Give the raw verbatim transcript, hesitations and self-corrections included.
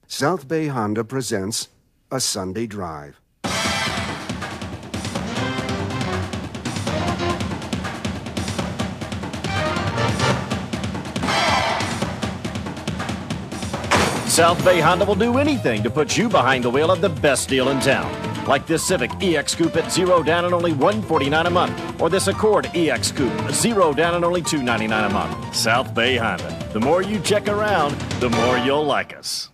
South Bay Honda presents A Sunday Drive. South Bay Honda will do anything to put you behind the wheel of the best deal in town. Like this Civic E X Coupe at zero down and only one hundred forty-nine dollars a month. Or this Accord E X Coupe, zero down and only two hundred ninety-nine dollars a month. South Bay Honda. The more you check around, the more you'll like us.